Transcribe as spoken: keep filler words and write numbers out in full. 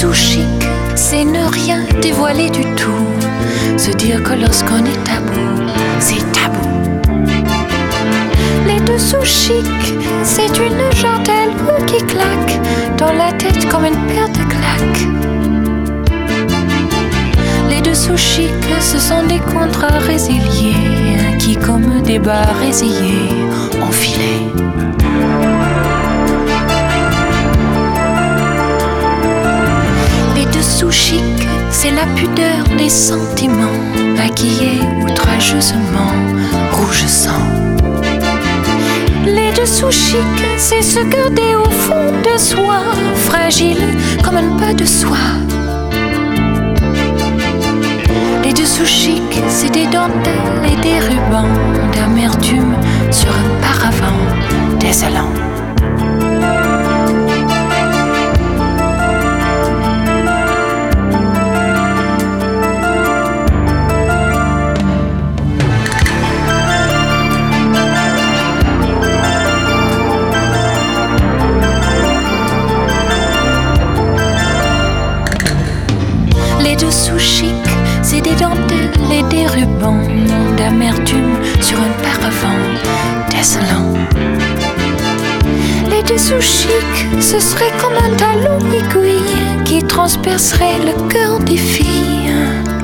dessous chic, c'est ne rien dévoiler du tout. Se dire que lorsqu'on est tabou, c'est tabou. Les dessous chic, c'est une jartelle qui claque dans la tête comme une paire de claques. Les dessous chic, ce sont des contrats résiliés qui, comme des bas résillés, ont filé. Les dessous chic, c'est la pudeur des sentiments, maquillés outrageusement, rouge sang. Les dessous chic, c'est se garder au fond de soi, fragile comme un pas de soie. Les dessous chic, c'est des dentelles et des rubans d'amertume sur un paravent désolant. Les dessous chic, c'est des dentelles et des rubans d'amertume sur un paravent désolant. Les dessous chic, ce serait comme un talon aiguille qui transpercerait le cœur des filles.